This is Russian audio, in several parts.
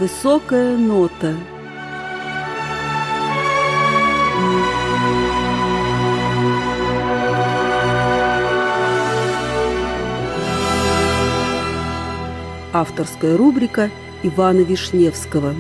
Высокая нота. Авторская рубрика Ивана Вишневского.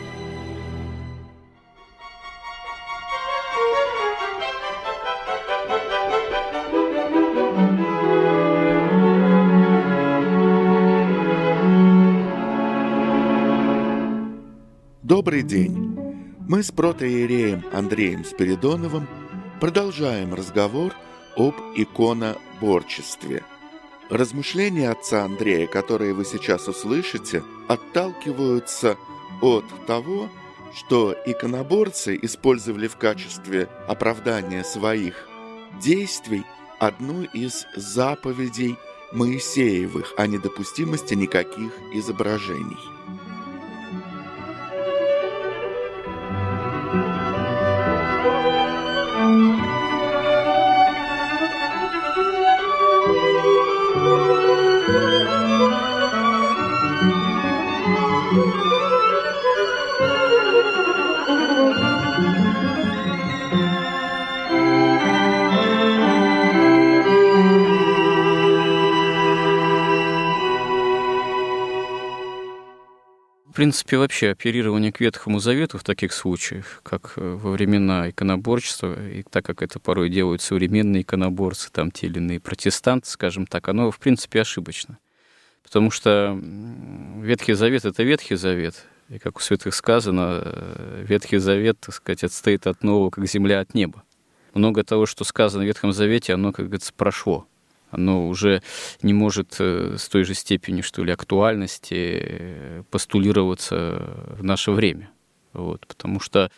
Добрый день! Мы с протоиереем Андреем Спиридоновым продолжаем разговор об иконоборчестве. Размышления отца Андрея, которые вы сейчас услышите, отталкиваются от того, что иконоборцы использовали в качестве оправдания своих действий одну из заповедей Моисеевых о недопустимости никаких изображений. В принципе, вообще оперирование к Ветхому Завету в таких случаях, как во времена иконоборчества, и так как это порой делают современные иконоборцы, там те или иные протестанты, скажем так, оно, в принципе, ошибочно. Потому что Ветхий Завет — это Ветхий Завет, и, как у святых сказано, Ветхий Завет, так сказать, отстоит от нового, как земля от неба. Много того, что сказано в Ветхом Завете, оно, как говорится, прошло. Оно уже не может с той же степенью, что ли, актуальности постулироваться в наше время. Вот, потому что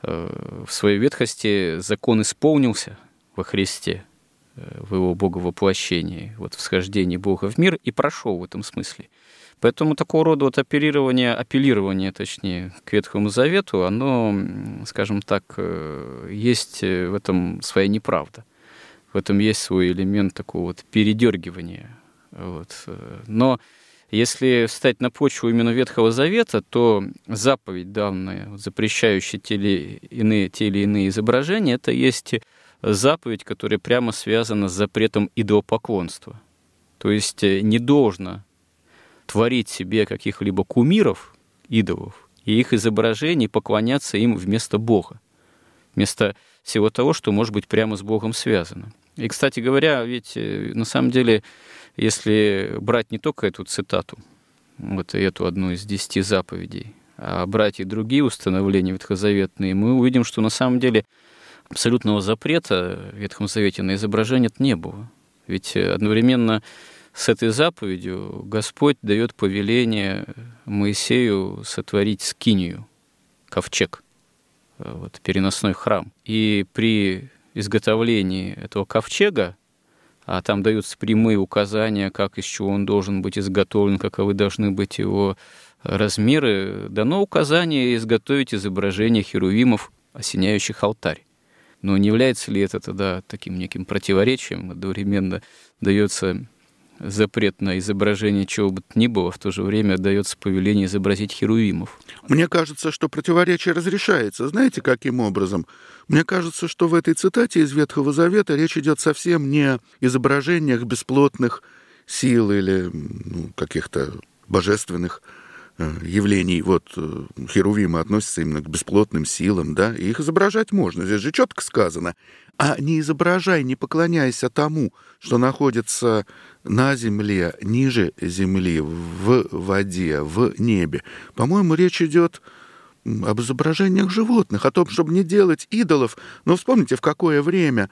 в своей ветхости закон исполнился во Христе, в его боговоплощении, вот в схождении Бога в мир, и прошел в этом смысле. Поэтому такого рода вот апеллирование, точнее, к Ветхому Завету, оно, скажем так, есть в этом своя неправда. В этом есть свой элемент такого вот передергивания. Вот. Но если встать на почву именно Ветхого Завета, то заповедь, данная, запрещающая те или иные изображения, это есть заповедь, которая прямо связана с запретом идолопоклонства. То есть не должно творить себе каких-либо кумиров, идолов, и их изображений, поклоняться им вместо Бога, вместо всего того, что может быть прямо с Богом связано. И, кстати говоря, ведь на самом деле, если брать не только эту цитату, вот эту одну из 10 заповедей, а брать и другие установления ветхозаветные, мы увидим, что на самом деле абсолютного запрета в Ветхом Завете на изображение не было. Ведь одновременно с этой заповедью Господь дает повеление Моисею сотворить скинию, ковчег, вот, переносной храм. И при изготовлении этого ковчега, а там даются прямые указания, как из чего он должен быть изготовлен, каковы должны быть его размеры, дано указание изготовить изображение херувимов, осеняющих алтарь. Но не является ли это тогда таким неким противоречием? Одновременно дается запрет на изображение чего бы то ни было, в то же время дается повеление изобразить херувимов. Мне кажется, что противоречие разрешается. Знаете, каким образом? Мне кажется, что в этой цитате из Ветхого Завета речь идет совсем не о изображениях бесплотных сил или каких-то божественных явлений. Вот херувимы относятся именно к бесплотным силам, да, и их изображать можно. Здесь же четко сказано. А не изображай, не поклоняйся тому, что находится на земле, ниже земли, в воде, в небе. По-моему, речь идет об изображениях животных, о том, чтобы не делать идолов. Но вспомните, в какое время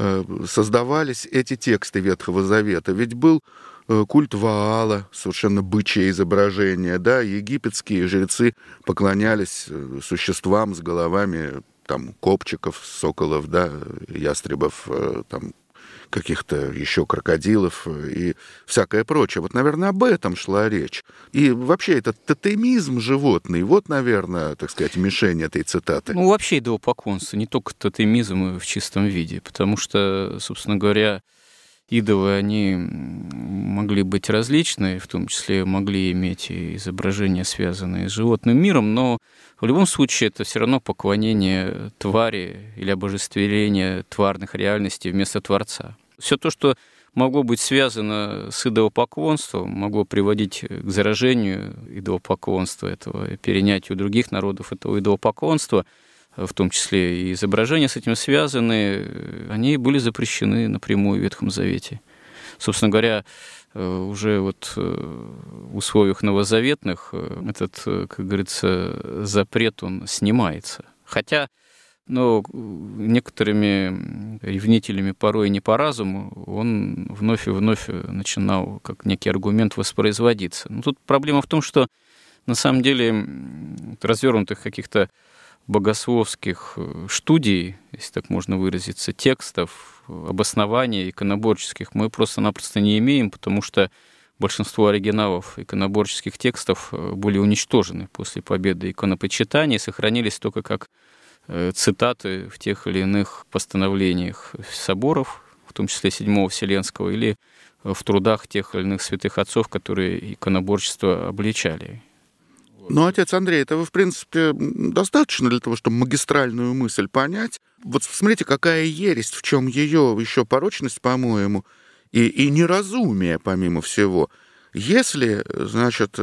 создавались эти тексты Ветхого Завета. Ведь был культ Ваала, совершенно бычье изображение, да, египетские жрецы поклонялись существам с головами там копчиков, соколов, да, ястребов, там каких-то еще крокодилов и всякое прочее. Вот, наверное, об этом шла речь. И вообще этот тотемизм животный, вот, наверное, так сказать, мишень этой цитаты. Ну, вообще идолопоклонство, не только тотемизм в чистом виде, потому что, собственно говоря, идолы, они могли быть различны, в том числе могли иметь и изображения, связанные с животным миром, но в любом случае это все равно поклонение твари или обожествление тварных реальностей вместо Творца. Все то, что могло быть связано с идолопоклонством, могло приводить к заражению идолопоклонства этого, перенятию других народов этого идолопоклонства, в том числе и изображения с этим связаны, они были запрещены напрямую в Ветхом Завете. Собственно говоря, уже вот в условиях новозаветных этот, как говорится, запрет, он снимается. Хотя, некоторыми ревнителями порой не по разуму, он вновь и вновь начинал как некий аргумент воспроизводиться. Но тут проблема в том, что на самом деле развернутых каких-то богословских студий, если так можно выразиться, текстов, обоснований иконоборческих мы просто-напросто не имеем, потому что большинство оригиналов иконоборческих текстов были уничтожены после победы иконопочитания и сохранились только как цитаты в тех или иных постановлениях соборов, в том числе Седьмого Вселенского, или в трудах тех или иных святых отцов, которые иконоборчество обличали. Ну, отец Андрей, этого, в принципе, достаточно для того, чтобы магистральную мысль понять. Вот смотрите, какая ересь, в чем ее еще порочность, по-моему, и неразумие, помимо всего. Если, значит,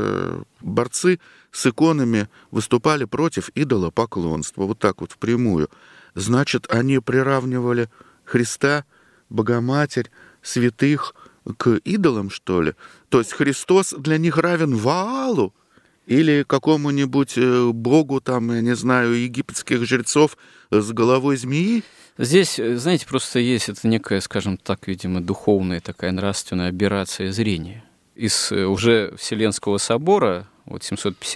борцы с иконами выступали против идолопоклонства, вот так вот впрямую, значит, они приравнивали Христа, Богоматерь, святых к идолам, что ли? То есть Христос для них равен Ваалу? Или какому-нибудь богу, там, я не знаю, египетских жрецов с головой змеи? Здесь, знаете, просто есть это некая, скажем так, видимо, духовная такая нравственная аберрация зрения. Из уже Вселенского собора, вот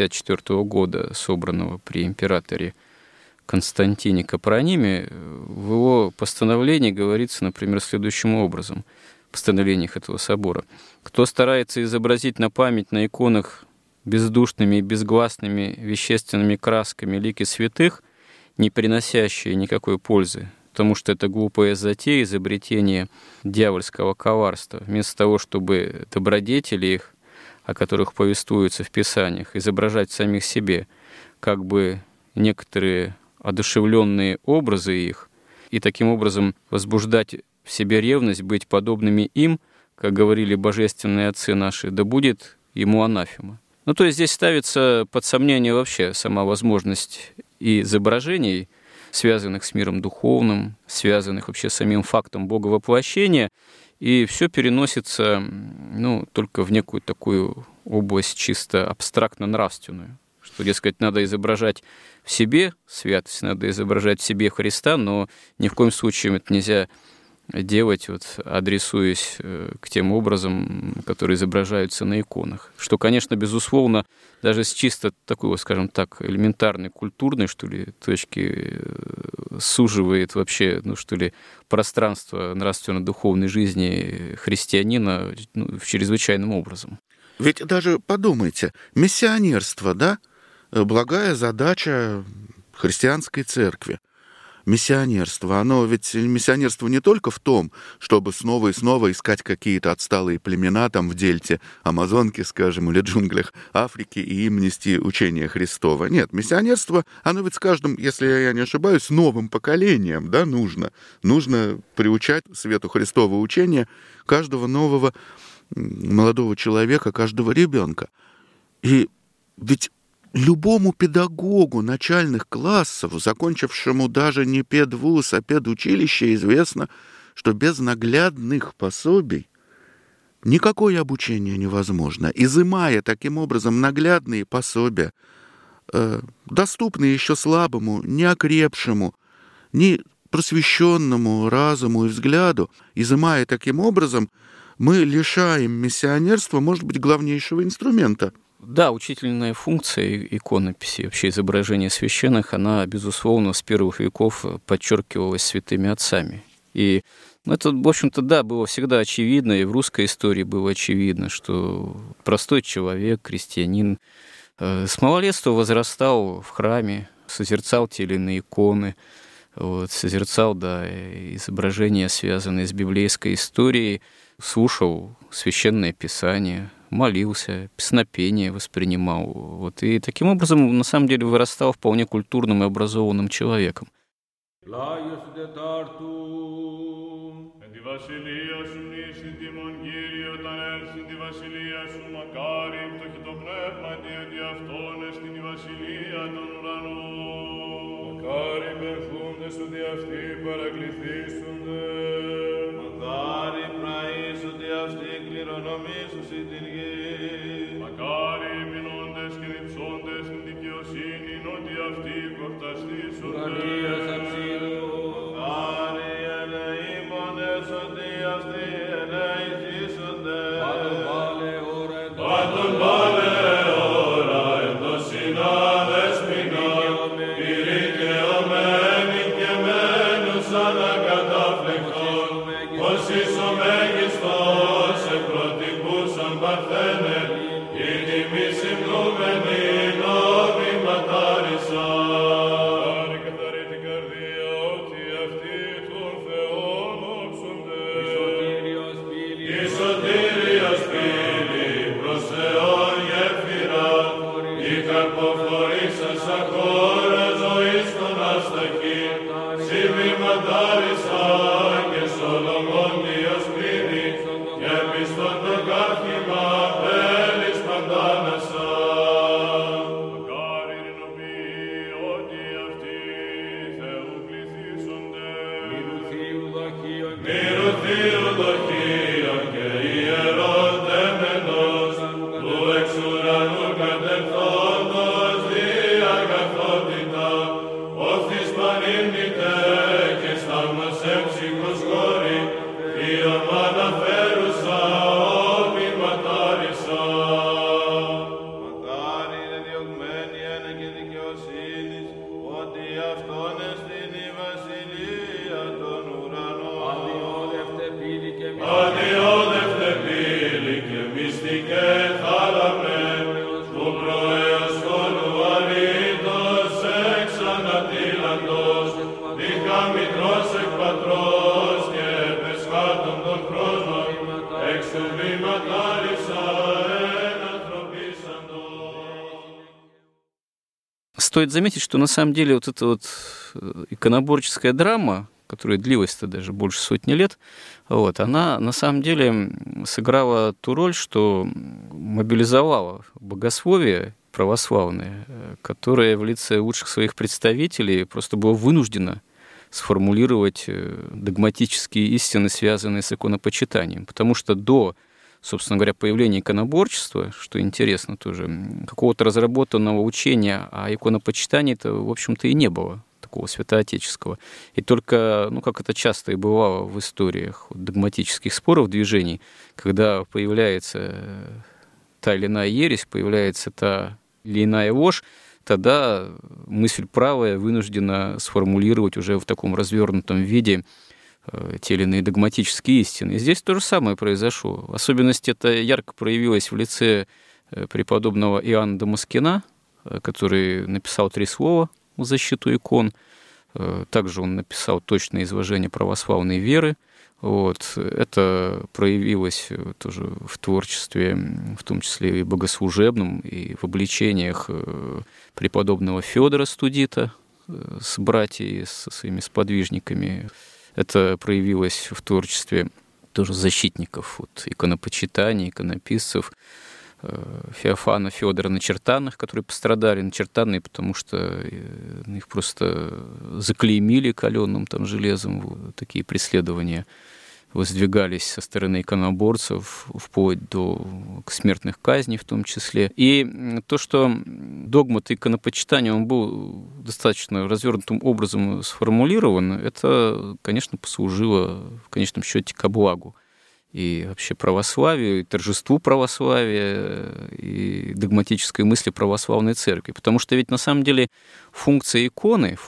754 года, собранного при императоре Константине Капрониме, в его постановлении говорится, например, следующим образом, в постановлениях этого собора. «Кто старается изобразить на память на иконах бездушными и безгласными вещественными красками лики святых, не приносящие никакой пользы, потому что это глупая затея, изобретение дьявольского коварства. Вместо того, чтобы добродетели их, о которых повествуется в Писаниях, изображать в самих себе, как бы некоторые одушевленные образы их, и таким образом возбуждать в себе ревность, быть подобными им, как говорили божественные отцы наши, да будет ему анафема». Ну, то есть здесь ставится под сомнение вообще сама возможность и изображений, связанных с миром духовным, связанных вообще с самим фактом боговоплощения, и все переносится, только в некую такую область чисто абстрактно-нравственную, что, дескать, надо изображать в себе святость, надо изображать в себе Христа, но ни в коем случае это нельзя делать, адресуясь к тем образам, которые изображаются на иконах. Что, конечно, безусловно, даже с чисто такой, скажем так, элементарной культурной, что ли, точки суживает вообще, пространство нравственно-духовной жизни христианина в чрезвычайным образом. Ведь даже подумайте, миссионерство, да, благая задача христианской церкви. Миссионерство, миссионерство не только в том, чтобы снова и снова искать какие-то отсталые племена там в дельте Амазонки, скажем, или джунглях Африки и им нести учение Христово. Нет, миссионерство, оно ведь с каждым, если я не ошибаюсь, новым поколением, да, нужно приучать свету Христова учения каждого нового молодого человека, каждого ребенка. И ведь любому педагогу начальных классов, закончившему даже не педвуз, а педучилище, известно, что без наглядных пособий никакое обучение невозможно. Изымая таким образом наглядные пособия, доступные еще слабому, неокрепшему, не просвещенному разуму и взгляду, изымая таким образом, мы лишаем миссионерства, может быть, главнейшего инструмента. Да, учительная функция иконописи, вообще изображения священных, она, безусловно, с первых веков подчеркивалась святыми отцами. И это, в общем-то, да, было всегда очевидно, и в русской истории было очевидно, что простой человек, крестьянин, с малолетства возрастал в храме, созерцал те или иные иконы, вот, созерцал, да, изображения, связанные с библейской историей, слушал священное писание, молился, песнопение воспринимал. Вот, и таким образом, на самом деле, вырастал вполне культурным и образованным человеком. Μακάρι μπερθούνται σου δι' αυτοί παρακληθήσονται. Μακάρι πραΐσονται αυτοί κληρονομήσουσι την γη. Μακάρι μείνοντες και διψώντες την δικαιοσύνη ότι αυτοί κορταστήσονται. Μακάρι ελεήμονες ότι αυτοί ελεηθήσονται. Πάντων πάλε ώρα εντός συνάδες μηνών. Πυρικαιωμένοι και μένους ανακαταφλεκτών. Ως εις ο μέγιστος εκπροτυπούσαν παρθένε. Η τιμή συμπλούμενη νόμιματάρισα. Χάρη καθαρή την καρδία ότι αυτοί των Θεών όψονται. Η σωτήριος πύλη προς Θεόν γέφυρα. Η καρποφορήσα σαν χώρα ζωής των ασταχή. Συμβηματάρισα και Σολομόντιος πλήνη. Και πιστόν το καύχημα πέλης παντάνασα. Μακάρι ρινοποιεί ότι αυτοί Θεού πληθύσσονται. Μυρωθείου δοχείων και ιερών τέμενος. Του εξ ουρανού κατερθόντος δι' αγαθότητα. Όθης πανήμνητε και σταυμασέμ ψυχος χώρη. Θείον μ' αναφέρουσα όποιματάρισα. Μακάρι είναι διωγμένοι ένα και δικαιοσύνης, ότι αυτόν εστιν η βασιλεία των ουρανών. Αδιόδευτε πύλη και μυστικέ θάλαμε, του προέως χώρου αρήτως εξ ανατήλαντος, δίχα μητρός εκ πατρός και πεσχάτων των χρόνων, εξ του βήματάρισα εν ανθρωπίσαντος. Стоит заметить, что на самом деле вот эта вот иконоборческая драма, которая длилась-то даже больше сотни лет, вот, она на самом деле сыграла ту роль, что мобилизовала богословие православное, которое в лице лучших своих представителей просто было вынуждено сформулировать догматические истины, связанные с иконопочитанием. Потому что до, собственно говоря, появления иконоборчества, что интересно тоже, какого-то разработанного учения о иконопочитании-то, в общем-то, и не было, такого святоотеческого. И только, ну, как это часто и бывало в историях догматических споров, движений, когда появляется та или иная ересь, появляется та или иная ложь, тогда мысль правая вынуждена сформулировать уже в таком развернутом виде те или иные догматические истины. И здесь то же самое произошло. В особенности это ярко проявилось в лице преподобного Иоанна Дамаскина, который написал 3 слова в защиту икон. Также он написал точное изложение православной веры. Вот. Это проявилось тоже в творчестве, в том числе и богослужебном, и в обличениях преподобного Федора Студита с братьями, со своими сподвижниками. Это проявилось в творчестве тоже защитников вот, иконопочитания, иконописцев, Феофана, Федора Начертанных, которые пострадали, начертанные, потому что их просто заклеймили каленым там железом, вот, такие преследования воздвигались со стороны иконоборцев, вплоть до смертных казней в том числе. И то, что догмат иконопочитания, он был достаточно развернутым образом сформулирован, это, конечно, послужило в конечном счете ко благу и вообще православию, и торжеству православия, и догматической мысли православной церкви. Потому что ведь на самом деле функция иконы,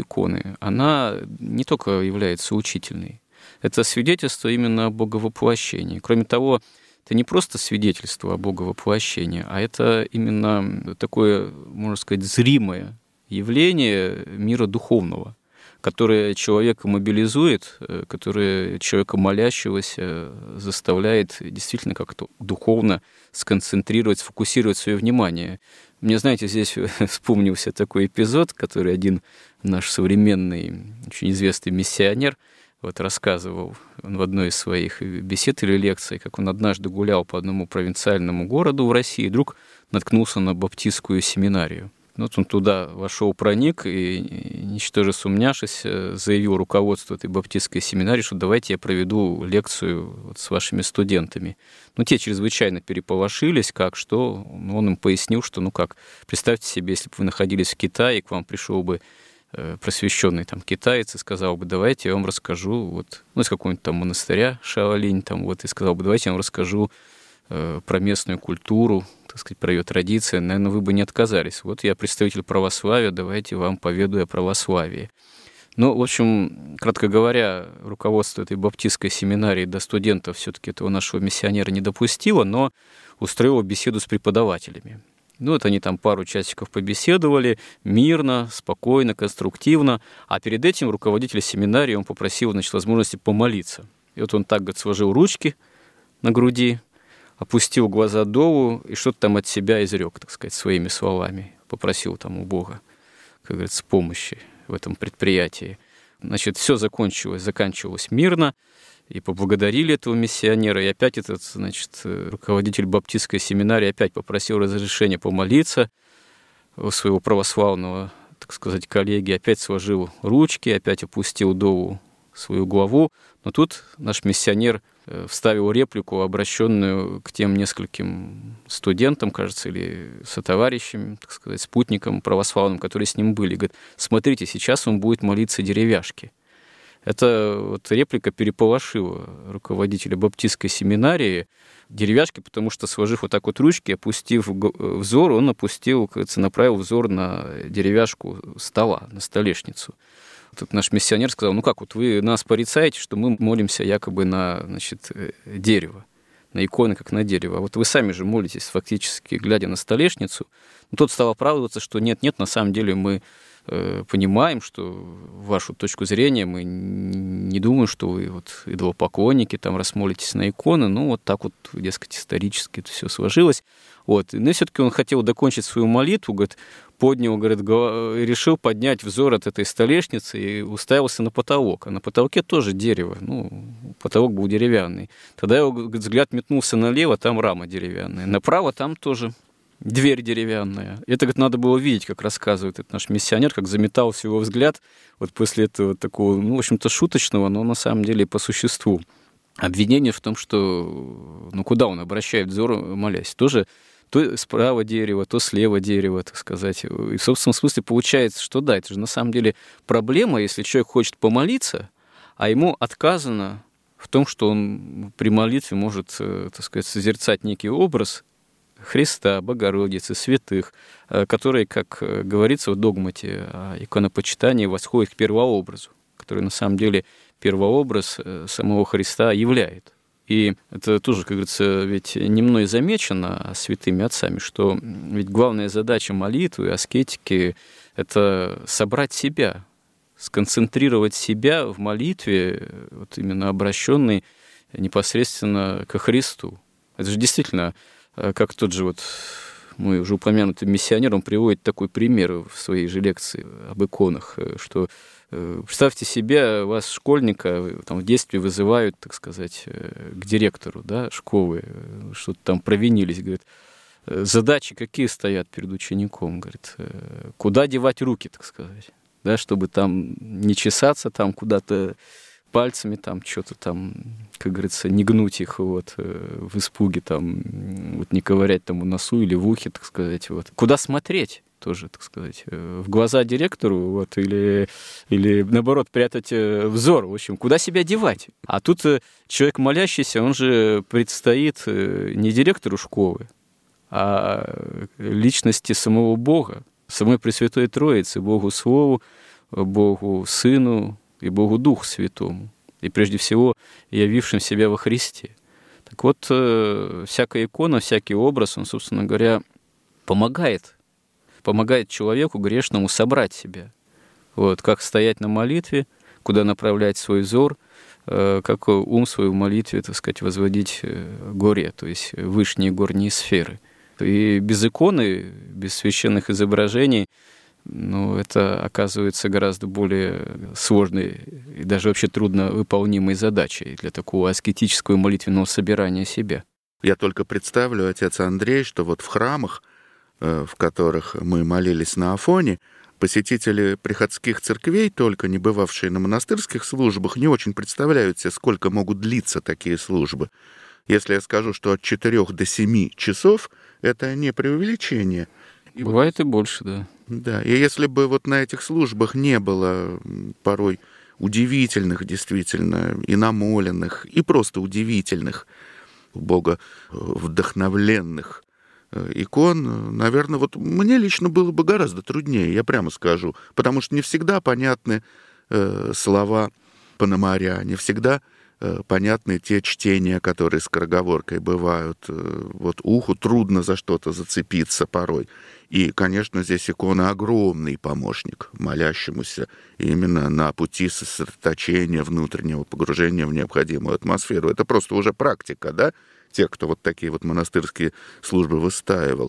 она не только является учительной. Это свидетельство именно о боговоплощении. Кроме того, это не просто свидетельство о боговоплощении, а это именно такое, можно сказать, зримое явление мира духовного, которое человека мобилизует, которое человека молящегося заставляет действительно как-то духовно сконцентрировать, сфокусировать свое внимание. Мне, знаете, здесь вспомнился такой эпизод, который один наш современный, очень известный миссионер рассказывал в одной из своих бесед или лекций, как он однажды гулял по одному провинциальному городу в России и вдруг наткнулся на баптистскую семинарию. Вот он туда вошел, проник, и, ничтоже сумняшись, заявил руководству этой баптистской семинарии, что давайте я проведу лекцию с вашими студентами. Те чрезвычайно переполошились, как что. Он им пояснил, что, представьте себе, если бы вы находились в Китае, и к вам пришел бы просвещенный китаец и сказал бы, давайте я вам расскажу, из какого-нибудь там монастыря Шаолинь, и сказал бы, давайте я вам расскажу про местную культуру, про ее традиции, наверное, вы бы не отказались. Я представитель православия, давайте вам поведаю о православии. В общем, кратко говоря, руководство этой баптистской семинарии до студентов все-таки этого нашего миссионера не допустило, но устроило беседу с преподавателями. Они там пару часиков побеседовали, мирно, спокойно, конструктивно, а перед этим руководитель семинарии, он попросил, возможности помолиться. И он так, сложил ручки на груди, опустил глаза долу и что-то там от себя изрек, своими словами. Попросил у Бога, как говорится, помощи в этом предприятии. Все заканчивалось мирно, и поблагодарили этого миссионера, и опять этот, руководитель баптистской семинарии опять попросил разрешения помолиться у своего православного, коллеги, опять сложил ручки, опять опустил долу свою главу, но тут наш миссионер вставил реплику, обращенную к тем нескольким студентам, кажется, или сотоварищам, спутникам православным, которые с ним были. Говорит, смотрите, сейчас он будет молиться деревяшке. Эта реплика переполошила руководителя баптистской семинарии деревяшки, потому что, сложив ручки, опустив взор, он направил взор на деревяшку стола, на столешницу. Тут наш миссионер сказал, вы нас порицаете, что мы молимся якобы на, дерево, на иконы, как на дерево. А вы сами же молитесь, фактически, глядя на столешницу. Тот стал оправдываться, что нет, на самом деле мы понимаем, что вашу точку зрения мы не думаем, что вы идолопоклонники, раз молитесь на иконы, дескать, исторически это все сложилось. Но все-таки он хотел докончить свою молитву, поднял, решил поднять взор от этой столешницы и уставился на потолок. А на потолке тоже дерево, потолок был деревянный. Тогда его взгляд метнулся налево, там рама деревянная, направо там тоже дверь деревянная. Это, надо было видеть, как рассказывает этот наш миссионер, как заметался его взгляд после этого такого, в общем-то, шуточного, но на самом деле по существу. Обвинение в том, что, куда он обращает взор, молясь, тоже то справа дерево, то слева дерево, И в собственном смысле получается, что да, это же на самом деле проблема, если человек хочет помолиться, а ему отказано в том, что он при молитве может, созерцать некий образ Христа, Богородицы, святых, которые, как говорится в догмате о иконопочитании, восходят к первообразу, который на самом деле первообраз самого Христа являет. И это тоже, как говорится, ведь не мной замечено святыми отцами, что ведь главная задача молитвы, аскетики — это собрать себя, сконцентрировать себя в молитве, именно обращенной непосредственно ко Христу. Это же действительно, как тот же мой уже упомянутый миссионер, он приводит такой пример в своей же лекции об иконах, что представьте себе, вас, школьника, в детстве вызывают, к директору школы, что-то там провинились, говорит, задачи какие стоят перед учеником, говорит, куда девать руки, чтобы там не чесаться, там куда-то пальцами, что-то там, как говорится, не гнуть их в испуге, не ковырять в носу или в ухе, Куда смотреть? Тоже, в глаза директору, или наоборот, прятать взор, в общем, куда себя девать. А тут человек молящийся, он же предстоит не директору школы, а личности самого Бога, самой Пресвятой Троицы, Богу Слову, Богу Сыну и Богу Духу Святому, и прежде всего явившим себя во Христе. Так всякая икона, всякий образ, он, собственно говоря, помогает человеку грешному собрать себя, Вот, как стоять на молитве, куда направлять свой взор, как ум свой в молитве, так сказать, возводить горе, то есть вышние горние сферы. И без иконы, без священных изображений, это оказывается гораздо более сложной и даже вообще трудно выполнимой задачей для такого аскетического и молитвенного собирания себя. Я только представлю, отец Андрей, что вот в храмах, в которых мы молились на Афоне, посетители приходских церквей, только не бывавшие на монастырских службах, не очень представляют себе, сколько могут длиться такие службы. Если я скажу, что от 4 до 7 часов, это не преувеличение. Бывает и больше, да. Да, и если бы вот на этих службах не было порой удивительных, действительно, и намоленных, и просто удивительных, Бога вдохновленных икон, наверное, вот мне лично было бы гораздо труднее, я прямо скажу, потому что не всегда понятны слова Пономаря, не всегда понятны те чтения, которые скороговоркой бывают. Вот уху трудно за что-то зацепиться порой. И, конечно, здесь икона огромный помощник молящемуся именно на пути сосредоточения, внутреннего погружения в необходимую атмосферу. Это просто уже практика, да? Тех, кто вот такие вот монастырские службы выстаивал.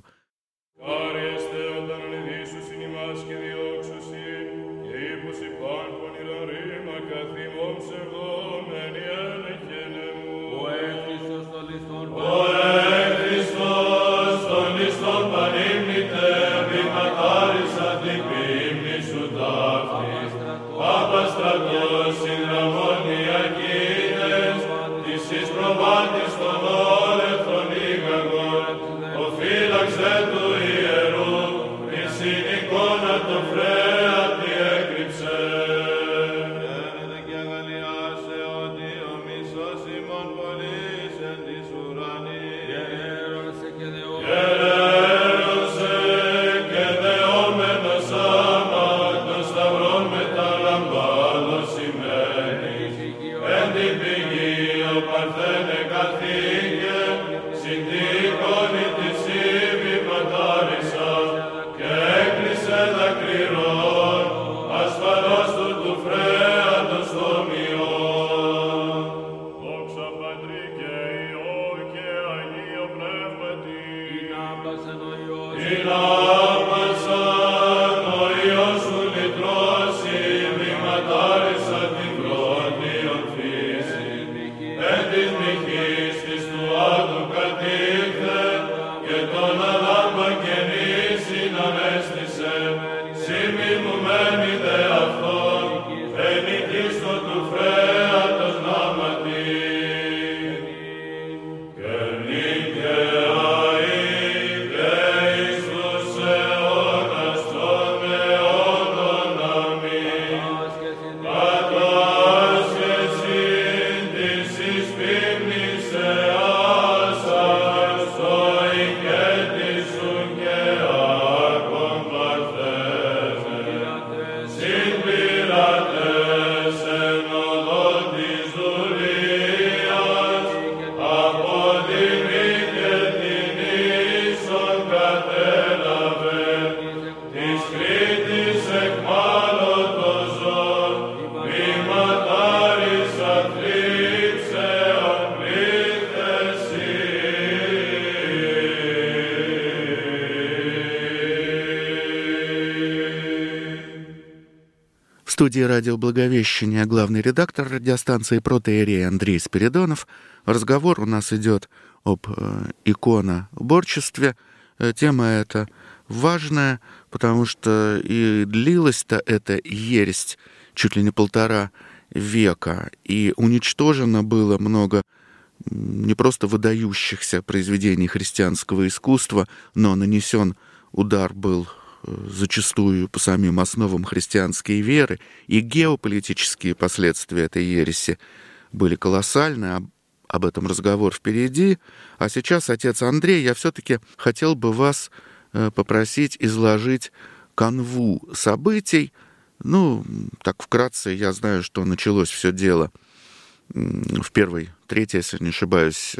В студии радио «Благовещение» главный редактор радиостанции «Протоиерей» Андрей Спиридонов. Разговор у нас идет об иконоборчестве. Тема эта важная, потому что и длилась-то эта ересь чуть ли не 1,5 века, и уничтожено было много не просто выдающихся произведений христианского искусства, но нанесен удар был зачастую по самим основам христианской веры, и геополитические последствия этой ереси были колоссальны. Об этом разговор впереди. А сейчас, отец Андрей, я все-таки хотел бы вас попросить изложить канву событий. Так вкратце, я знаю, что началось все дело в 1-3, если не ошибаюсь,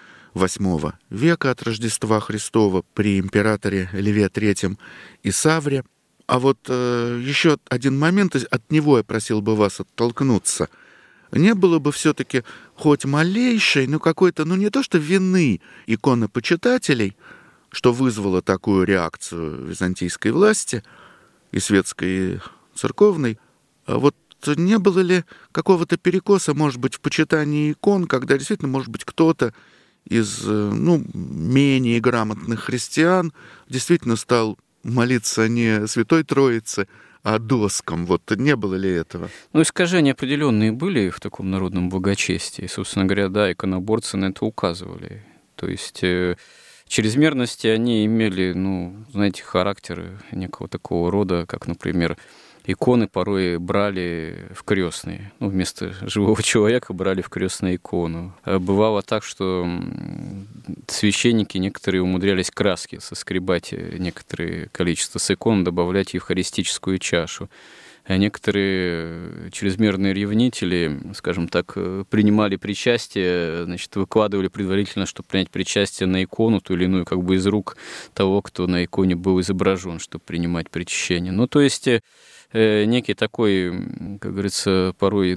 8 века от Рождества Христова при императоре Льве III Исавре. А вот еще один момент, от него я просил бы вас оттолкнуться. Не было бы все-таки хоть малейшей, какой-то, не то что вины иконопочитателей, что вызвало такую реакцию византийской власти, и светской, и церковной, а вот не было ли какого-то перекоса, может быть, в почитании икон, когда действительно, может быть, кто-то из, менее грамотных христиан действительно стал молиться не Святой Троице, а доскам? Вот не было ли этого? Искажения определенные были в таком народном благочестии. Собственно говоря, да, иконоборцы на это указывали. То есть чрезмерности они имели, характер некого такого рода, как, например, иконы порой брали в крестные. Вместо живого человека брали в крестную икону. Бывало так, что священники некоторые умудрялись краски соскребать некоторое количество с икон, добавлять в евхаристическую чашу. А некоторые чрезмерные ревнители, скажем так, принимали причастие, выкладывали предварительно, чтобы принять причастие на икону, ту или иную, из рук того, кто на иконе был изображен, чтобы принимать причащение. То есть некий такой, как говорится, порой,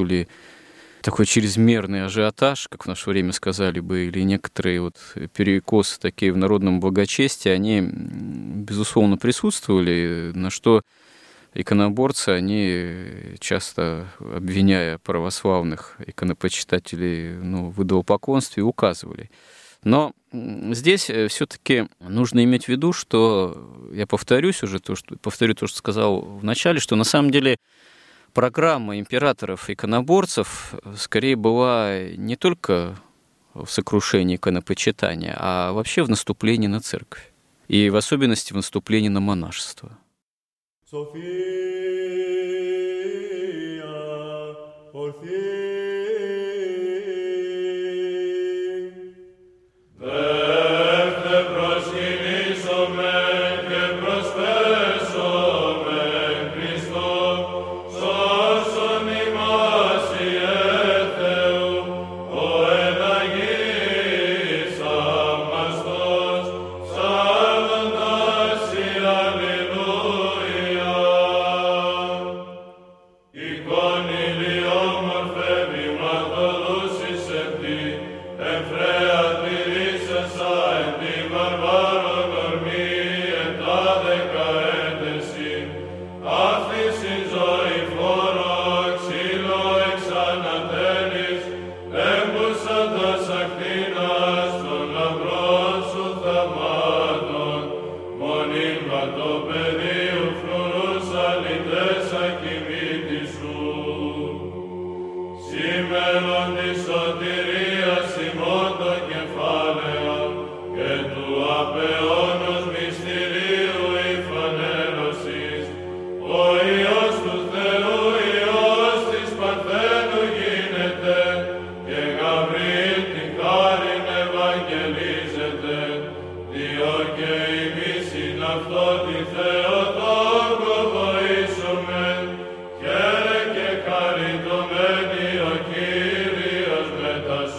такой чрезмерный ажиотаж, как в наше время сказали бы, или некоторые перекосы такие в народном благочестии, они, безусловно, присутствовали, на что иконоборцы, они часто, обвиняя православных иконопочитателей в идолопоклонстве, указывали. Но здесь все-таки нужно иметь в виду, что я повторю то, что сказал в начале, что на самом деле программа императоров-иконоборцев скорее была не только в сокрушении иконопочитания, а вообще в наступлении на церковь. И в особенности в наступлении на монашество. Kyrie, ο Κύριος μετ'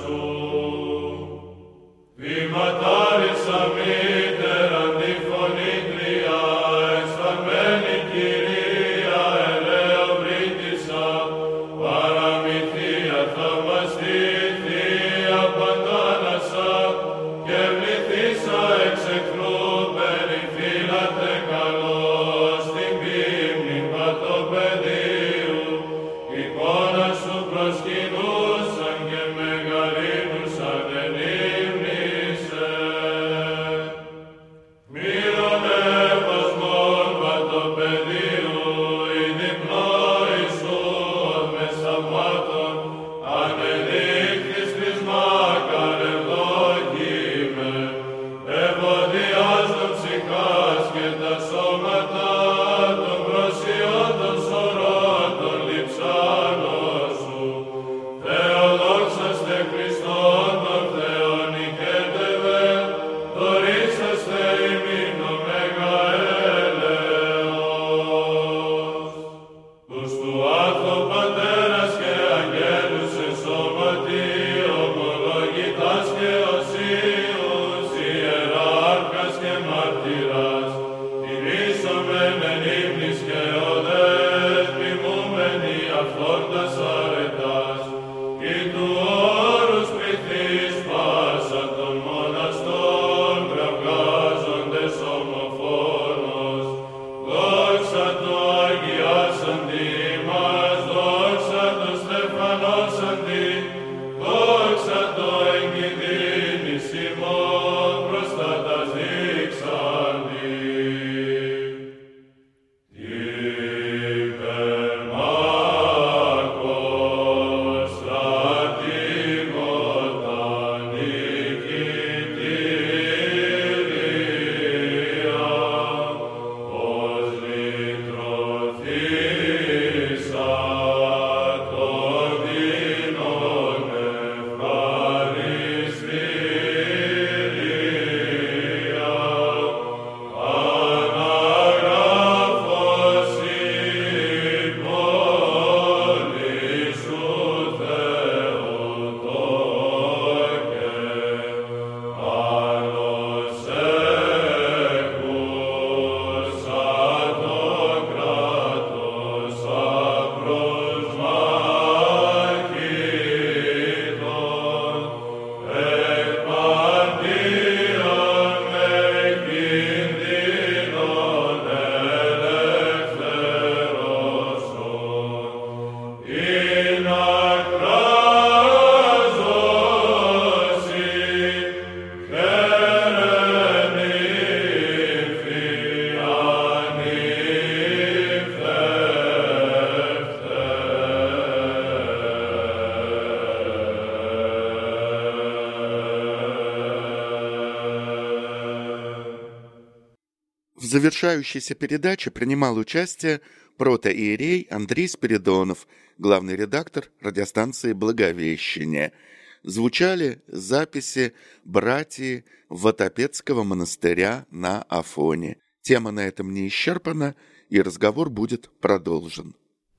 завершающейся передаче принимал участие протоиерей Андрей Спиридонов, главный редактор радиостанции «Благовещение». Звучали записи братьев Ватопедского монастыря на Афоне. Тема на этом не исчерпана, и разговор будет продолжен.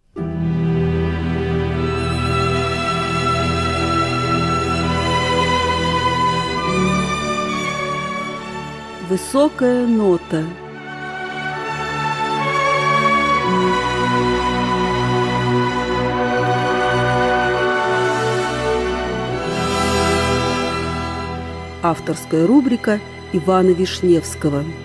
Высокая нота. Авторская рубрика Ивана Вишневского.